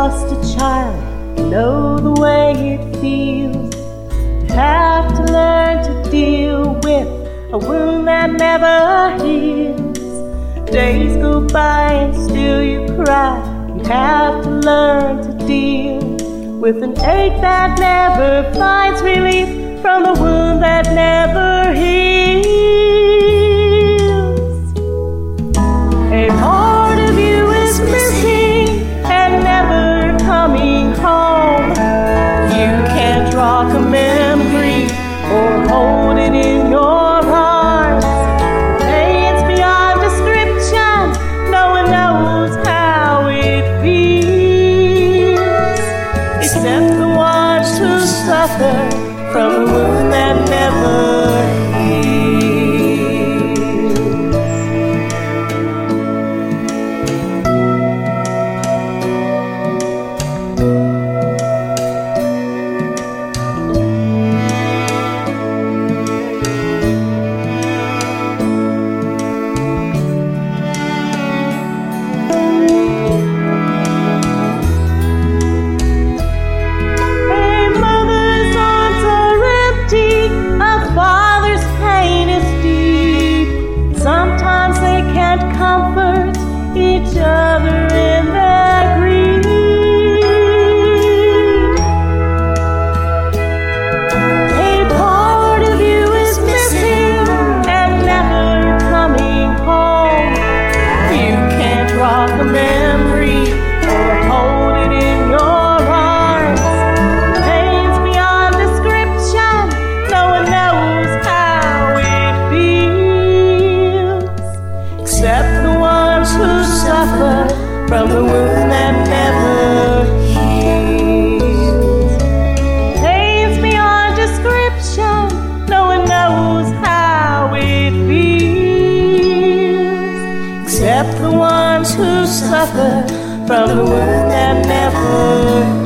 lost a child, you know the way it feels. You have to learn to deal with a wound that never heals. Days go by and still you cry. You have to learn to deal with an ache that never finds relief from the wound that never heals. A part of you is missing and never coming home. You can't rock a memory or hold it in your arms. Pain's beyond description, no one knows how it feels, except the ones who suffer from a wound that never heals. Comfort each other in their grief. A part of you is missing and never coming home. You can't rock a memory or hold it in your arms. Pain's beyond description, no one knows how it feels, except the ones who suffer from the wound that never heals. Pain's beyond description, no one knows how it feels, except the ones who suffer from the wound that never heals.